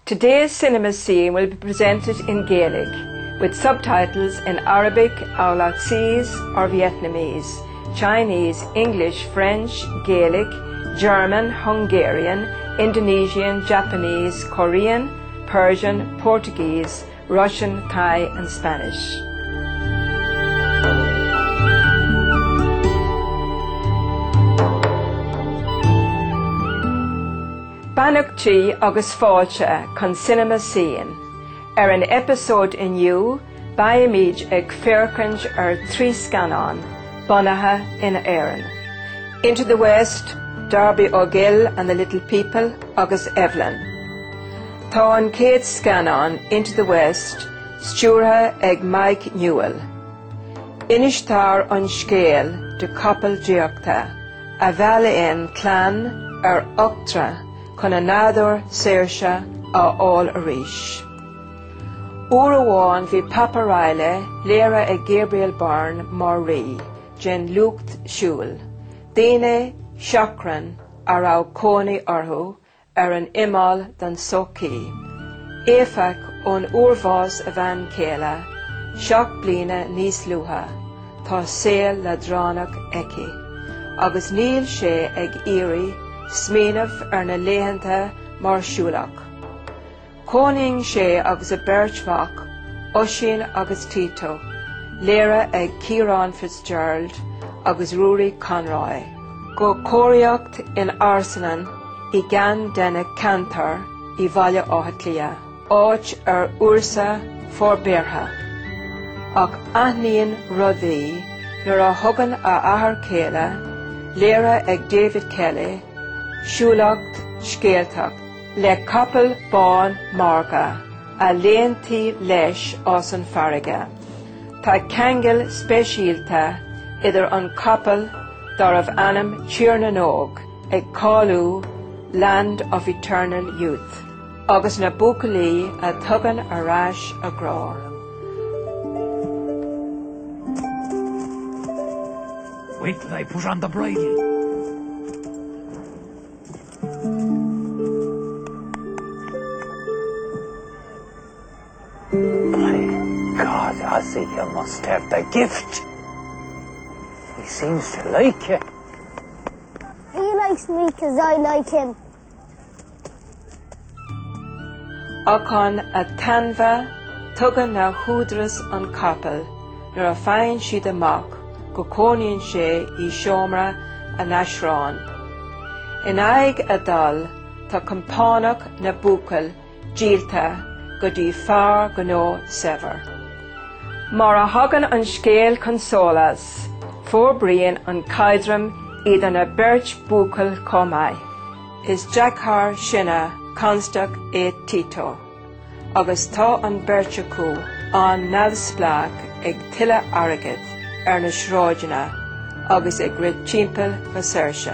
Today's cinema scene will be presented in Gaelic, with subtitles in Arabic, Aulacese or Vietnamese, Chinese, English, French, Gaelic, German, Hungarian, Indonesian, Japanese, Korean, Persian, Portuguese, Russian, Thai and Spanish. Banach trí agus fáilte chun cinema scene. An episode inniu, baimid ag fearcant trí scanán, bunathe in Éireann. Into the West, Darby O'Gill and the Little People agus Evelyn. Tá an céad scanán Into the West, stiúrtha ag Mike Newell. Inistar an scéal de coppel diachta, a bheala in clan Octra, chun a nádor saoirse á all arís. Uair amháin bhí Papa Riley léire ag Gabriel Byrne mar rí, gen lucht siúil. Daine seachran a rá cónaí orthu an imáil don socaí. Éifeach ón uormhás a bhean céile, seach bliana níos luatha, tá saol le dránach eici, agus níl sé ag iarraidh smíanamh na léitheanta mar siúlach. Cónaíonn sé agus a beirt-mhac, Oisín agus Tito, léire ag Ciarán Fitzgerald agus Ruairi Conroy. Go cóiríocht in Arsanan I gan denna cantar I bhaile áitlia, áit Ursa Forbeartha. Ach aithníonn rudaí nuair a thugann a athair céile, léire ag David Kelly, siúlacht scéalteach, le coppel bán marga, a léontaí leis as an farraige. Tá ceangail speisialta idir an coppel dar anam Tíornanog ag cáilú Land of Eternal Youth, agus na buacalaí a tugann arás a grár. Wait till I put on the bridle. God, Ozzy, you must have the gift. He seems to like you. He likes me because I like him. Achan a tanva tugan na húdras an capel, nuair a féin siad amach, go cónaíonn sé I seomra a nasrán. In aig a dal, tá compánach na buacail díalta go dtí fearr go nó sever. Mar a hagan an scéal consolas, forbrian an caidrim iad an a beirt buacail comai. Is Jackar sinna constach é Tito, agus tá an beirt acu an neamhsplach ag tuile airgid na sráideanna agus ag rid timpeall go saoirse.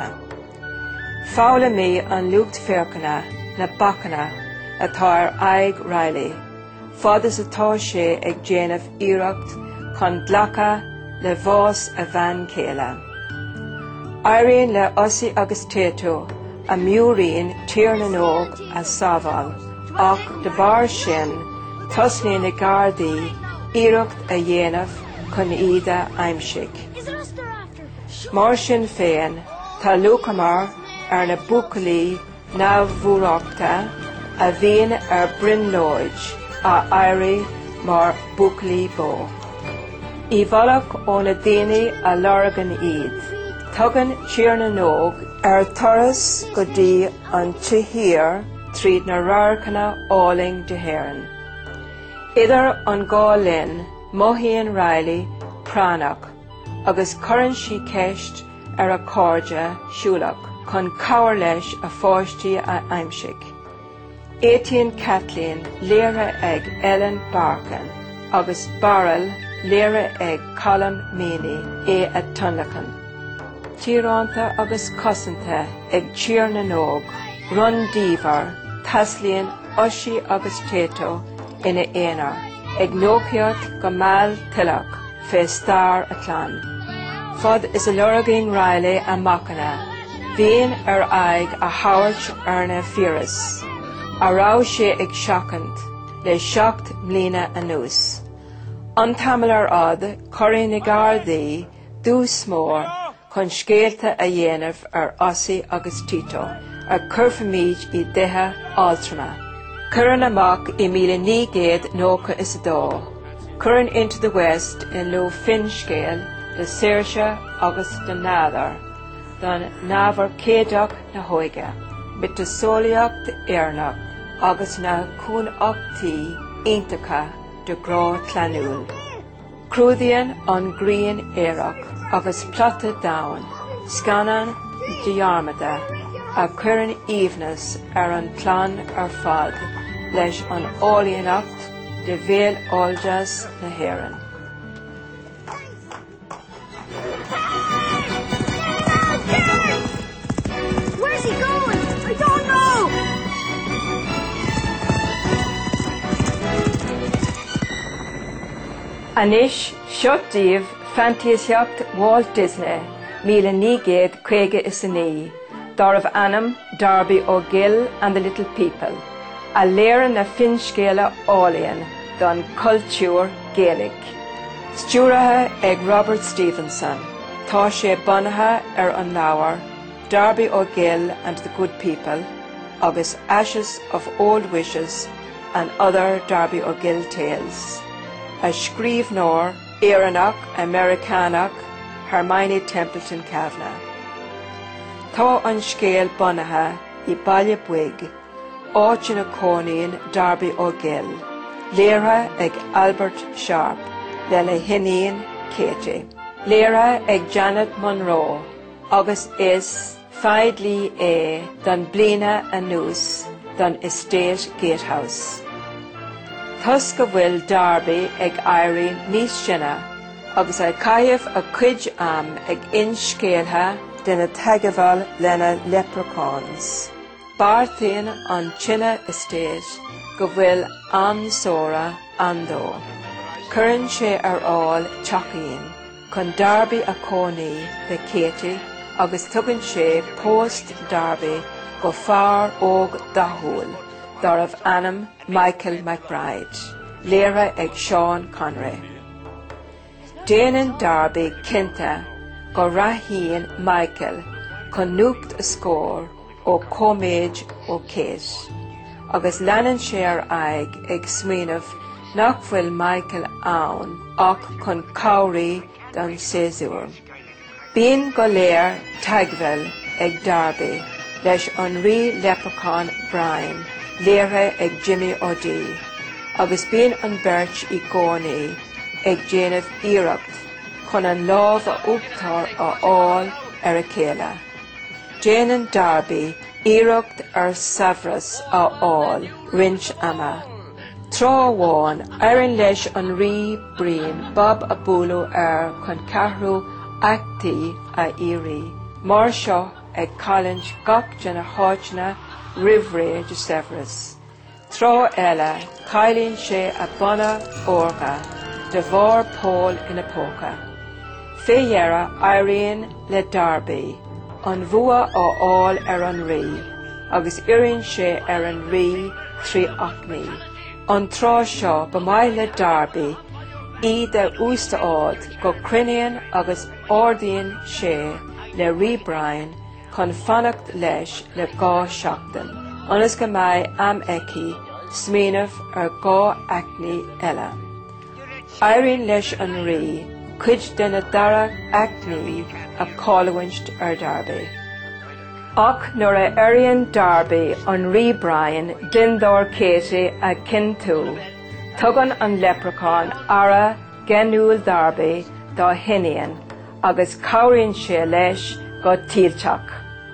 Fála mí an lucht fearcanna na bachanna atá aig Riley, fadas atá sé ag déanamh iireacht chun dlacha le bhás a bhean céile. Éiríonn le Ossie agus Tito a miúríonn Tíornanog a sábháil, ach de bharr sin tosnaíonn na Gardaí iireacht a dhéanamh chun iad a aimsigh. Mar sin féin, tá luachamar na buacalaí neamhbhuaireachta a bhíonn Bryn Lloyd a éirí mar buacalaí bó. I bhealach óna daoine a lorgan iad, tugann Tíornanog turas go dtí an tithír tríd na rarcanna áling de Héireann. Idir an gá linn, Mohéan Riley pránach, agus cuireann sí ceist a cóide siúlach, chun cabhair leis a fáistí a aimsigh. Éitíonn Kathleen léire ag Ellen Barkin, agus Barrel léire ag Colm Meany é a tunlachan. Tíoránta agus cosanta ag Tíornanog, run díomhar, taslíonn Oisí agus Tito ina éonar, ag nóciacht go máil tuileach fé stair a clan. Fad is a loragaín Riley a machana, bhíonn aig a thabhairt na firas. Ará sé ag seachant, le seacht mlína anuas. An tamil ad, corin ag ardaí, dús mór, chun scéalta a dhéanamh Ossie agus Tito, curfamíd I 10 altrama. Cuireann amach I 1992. Cuireann into the west in lo fin scéal, de Saoirse agus de Nadar, don Nabhar Céadach na Hóige, mit de Sóliacht Éarnach, agus na cúnachtaí Iontacha de Grá Clanúil. Crudaíonn an Grian Éireach agus plata down, scanan diarmada, a cuireann íomhnas an plán fad, leis an ólaíonacht de bhéal oljas na hÉireann. Where's he going? I don't know. Anish Shotdiv Fantasyach Walt Disney, 1959, Dorf Annam, Darby O'Gill and the Little People, a léir na finscéala ólaíonn don cultúr Gaelic. Stúrathe ag Robert Stevenson, tá sé bunathe an leabhar, Darby O'Gill and the Good People, agus Ashes of Old Wishes and Other Darby O'Gill Tales. A scríbhneoir Éireannach Americanach Hermione Templeton Kavanagh. Tá an scéal bunathe I baile buig, áit na cónaíonn Darby O'Gill, léire ag Albert Sharp, le le hinaíonn Katie. Léire ag Janet Monroe, agus is feidlí don bliana anuas don Estate Gatehouse. Thus go bhfuil Darby ag éirí níos sinne, agus ag caitheamh a cuid am ag inscéaltha de na teagmháil lena leprechauns. Bartaíonn an China Estate go bhfuil an-sóra andó. Cuireann sé áil teachaíonn, chun Darby a cónaí de Katie, agus tugann sé post Darby go fearr óg dathúil, Dorf Annam Michael McBride, léire ag Sean Connery. Déanann Darby cinnte go rathíonn Michael chun nuacht a scór ó Coméid ó Kate, agus leanann sé ag smaoinemh nach bhfuil Michael ann ach chun cabhraí don séasúr. Bíonn go léir teagmhail ag Darby leis an rí leprechaun Brian, léire ag Jimmy O'Dea, agus bíonn an beirt I gcónaí ag déanamh iireacht chun an lámh a uachtar áil a chéile. Déanann Darby iireacht Savras áil rinch ama. Trá amháin, éireann leis an rí brian Bob a búlú chun ceathrú actaí a irí. Mar seo ag caillingt gach de na háiteanna Rivray de Severus. Trá eile, cailíonn sé a buna orga, de bhór Paul ina póca. Fédhéire éiríonn le Darby, an bhua áil an rí, agus iarraonn sé an rí trí achnaí. An trá seo ba mbeidh le Darby, I de ústaáid go cruinneann agus ordaíonn sé le rí Brian chun fannacht leis le gá seachtain, anas go mbeidh am eici smaoinemh gá acnaí eile. Éiríonn leis an rí, cuid de na dara acnaí a cáilhaint Darby. Ach nuair a éiríonn Darby an rí Brian dindóir Katie a cintú, tugann an leprechaun ara genúil Darby dá hinaíonn, agus cabhraíonn sé leis go tíolteach.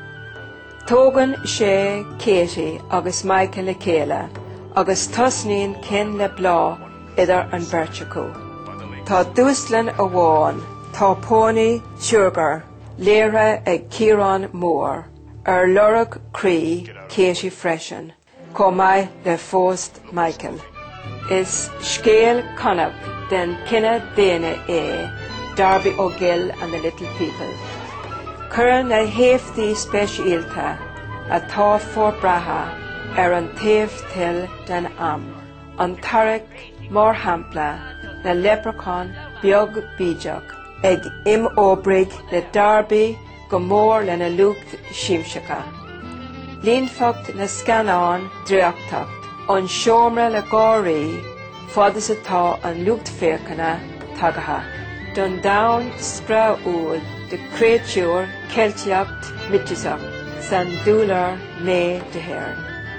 Tógann sé Katie agus Michael le chéile, agus tosnaíonn cin le blá idir an beirt acu. Tá dúslann amháin, tá pónaí Sugar, léire ag Ciarán Mór, lorach crí Katie freisin, có maith le fóst Michael. Is scéal connacht den cinenne déine Darby O'Gill and the Little People. Cuireann na héiftaí speisialta atá forbratha an taobh til den am. An tarek mór hampla na leprechaun beag bídeach ag óbrig le darby go mór le na lucht siamsacha. Líonfacht na scanán dríochtacht an seomra le gáirí fadas atá an lucht féachana tagatha. Don down spra úl de créitiúr celtiacht mitisach san dúlar mé de héir.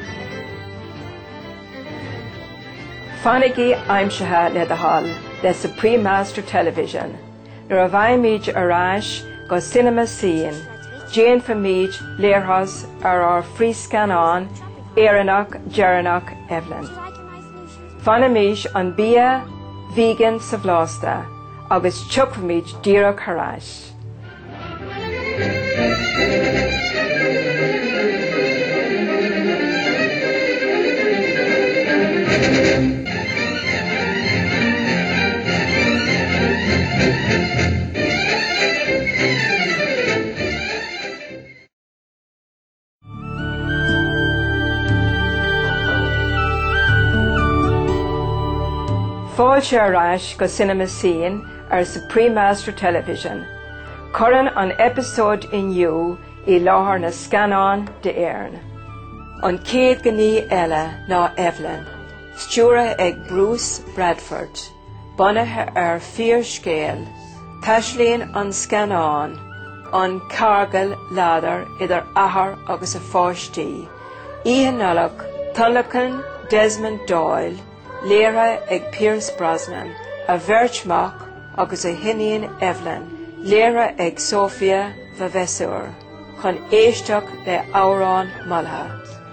Fanigi aimsithe le de hall le Supreme Master Television. Nuair a bhaimid arás go cinema sín, Jane Famid léarthas ar fríscanán éireannach Gearannach Evelyn. Fanimid an bia vegan sa bhlásta agus tucmid díreach harás. Fáil sé arás go cinema sín ar Supreme Master Television. Cuireann an episód inniu I láthair na scanán de éireann. An céad gní eile ná Evelyn, stiúra ag Bruce Bradford, bunathe ar fíor scéal, taislíonn an scanán, an cargal ládar idir athair agus a fáistí. Ihe nulach, Tullacan Desmond Doyle, léire ag Pierce Brosnan, a bheirt agus a hinaíonn Evelyn, léire ag Sophia Vavasor, chun éisteach le amhrán moltha.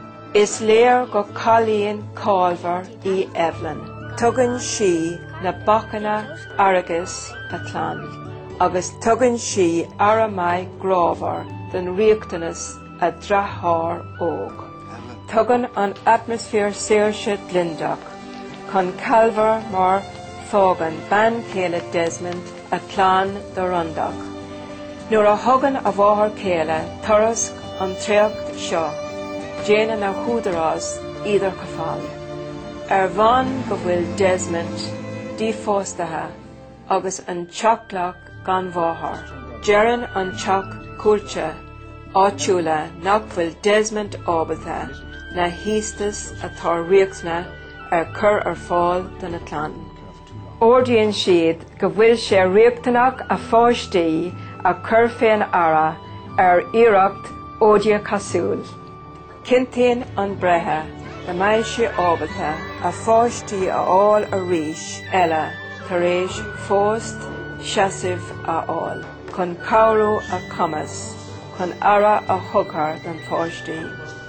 Is léir go cailíonn cáilmhar I Evelyn. Tugann si na bachanna aragus a tlan, agus tugann si aramai grábhar den riachtanas a drathár óg. Tugann an atmosfér saoirse glindach, chun calmhar mar fágan ban céile Desmond a tlan do rundach. Nuair a thugann a bháthair céile turas an tríocht seo, Jane na húdarás idir go fáil. Ar bhain go bhfuil Desmond dífóstathe agus an teachlach gan bháthair. Dearann an teach cúilte áitiúla nach bhfuil Desmond ábalta na hístas atá riachsna ar chur ar fáil don na tlan. Ordaíonn siad go bhfuil sé riachtanach a fáistí a chur féin ara ar iireacht ódia casúil. Cintéan an brethe na mbeidh sé ábalta a fáistí a fháil a rís eile tar éis fóst seasamh a fháil, chun cabhrú a chumas, chun ara a thugthar den fáistí.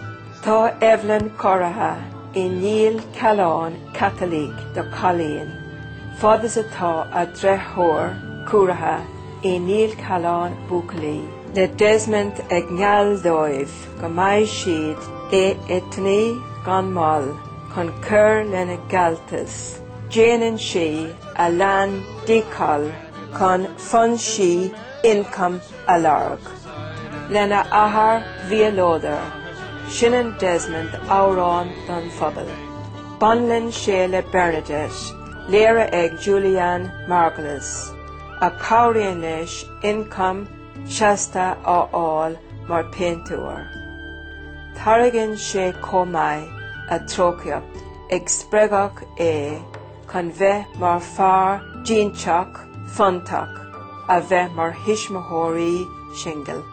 Tá Evelyn coirithe I níl cealáin Catholic do Cailín, fadas atá a dreithóir cuairithe I níl cealáin Buachaillí. Le Desmond ag ngeall dóibh go mbeidh siad éitní gan mall chun cur lena galtas. Déanann si a lean dícal chun fun si income a larg. Lena athair bhíolódar, sinan Desmond amhrán don phobal. Banlann sé le Bernadette, léire ag Julianne Margulis, a cabhraíonn leis income seasta á fháil mar péintúir. Taragann sé comai a trócaíocht ag spreagach chun bheith mar fearr dínteach fontach a bheith mar hismóthóirí single.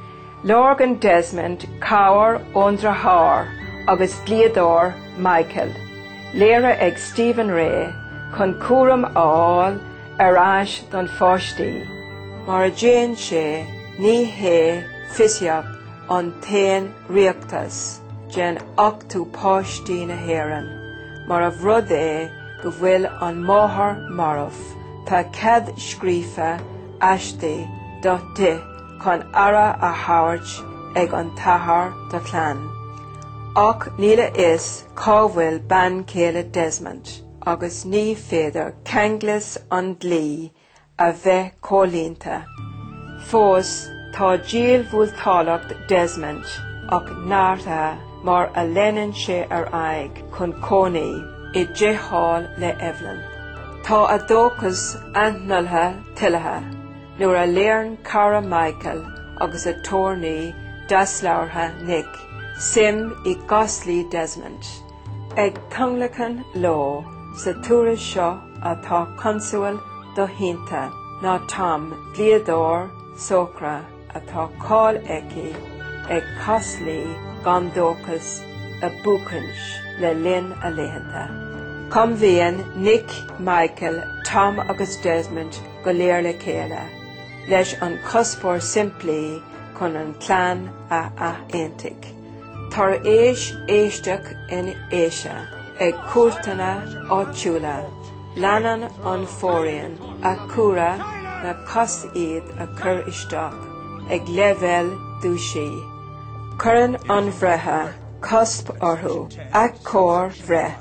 Lorgan Desmond cabhar ón drathár agus bliadóir Michael, léire ag Stephen Ray chun cuaram a fháil arás don fáistí. Mar a déann sé ní hé fisiach an tain riachtas gen 8 páistí na hÉireann, mar a bhrud go bhfuil an máthair marmh tá cead scríofa aistí do de chun ara a thabhairt ag an tathair do chlann. Ach níla is cá bhfuil ban céile Desmond, agus ní féidir ceanglas an dlí a bheith cólínta. Fós tá díal bhuailteálacht Desmond ach náirtha mar a lenin sé aig chun cónaí I dhéhall le Evelyn. Tá a dóchas antnaltha tilatha, nuair a léirn Cara Michael agus a tórnaí daslártha Nick, sim I Gosley Desmond. Ag Tonglacan Law, sa túras seo atá consual do Hínta, ná Tom Gliador Socra atá cáil eici ag Cosley gan dóchas a búcans le linn a léhananta. Com bhíonn Nick, Michael, Tom agus Desmond go léir le céile, leis an cuspóir simplí chun an clan a aontic. Tar éis éisteach in Éise, ag cuairteanna áitiúla, leanan an fórainn a cúra na cos iad a chur isteach, ag leibhéil dúsí. Cuireann an bhreithe, cosp orthú, ag cór bhreith.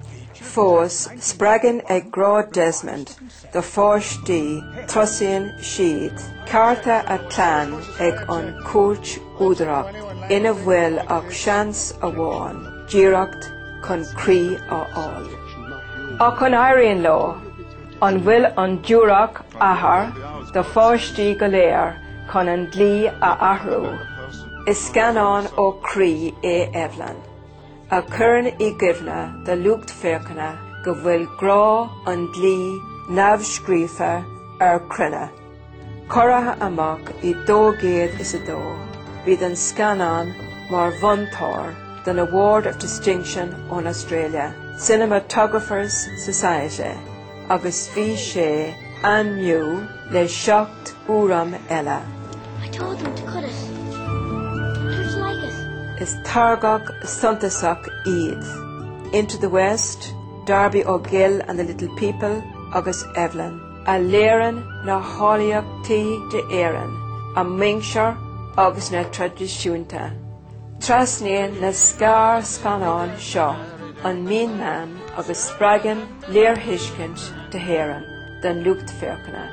Fós spragan ag grá Desmond, do fáistí tosaíonn siad, carta a clan ag an cúirt údarach, ina bhfuil ach seans a bháin, díreacht chun crí á áil. Ach an éiríonn lá, an bhfuil an dúrach ahar, do fáistí go léir chun an dlí a ahrú. Is scanán ó crí é Evelyn. A chuireann I gcuimhne de lucht féachana go bhfuil grá an dlí neamhscríofa ar crunne. Coratha amach I 2 is a 2. Bhí an scanán mar bhainteoir den Award of Distinction on Australia, Cinematographers Society, agus bhí sé anniu le 7 úram eile. I told them to cut it. How'd you like it? Is Targach Suntasach Eid. Into the West, Darby O'Gill and the Little People, agus Evelyn. A léireann na hálaíochtaí de éireann, a mingsir agus na tradiisiúnta. Trasníonn na scar scanán seo, an mín agus spragan léirthuiscint de héireann, den lucht féachana.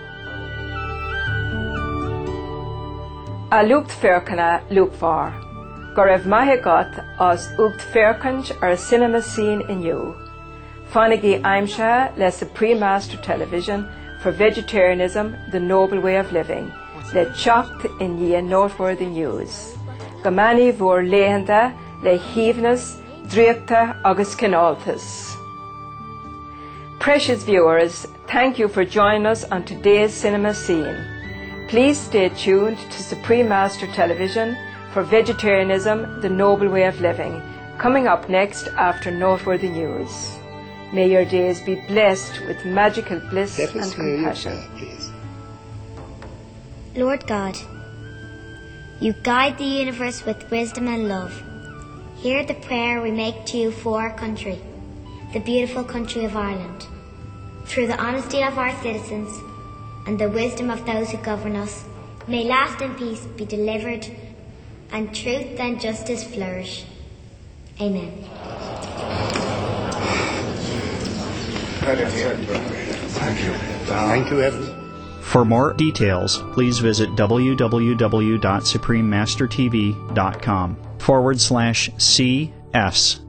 A lucht féachana luachmhar. Go raibh maithe agat as ucht féachant ar cinema scene inniu. Fáinnig í aimse le Supreme Master Television for Vegetarianism, the Noble Way of Living, le teacht in Dhíon Noteworthy News. Go mbeadnaí mhór léitheanta le híomhnas, dríochta agus cináltas. Precious viewers, thank you for joining us on today's cinema scene. Please stay tuned to Supreme Master Television for Vegetarianism, the Noble Way of Living, coming up next after Noteworthy News. May your days be blessed with magical bliss and compassion. Lord God, you guide the universe with wisdom and love. Hear the prayer we make to you for our country, the beautiful country of Ireland. Through the honesty of our citizens and the wisdom of those who govern us, may lasting peace be delivered and truth and justice flourish. Amen. Thank you, Evan. For more details, please visit www.suprememastertv.com/CFs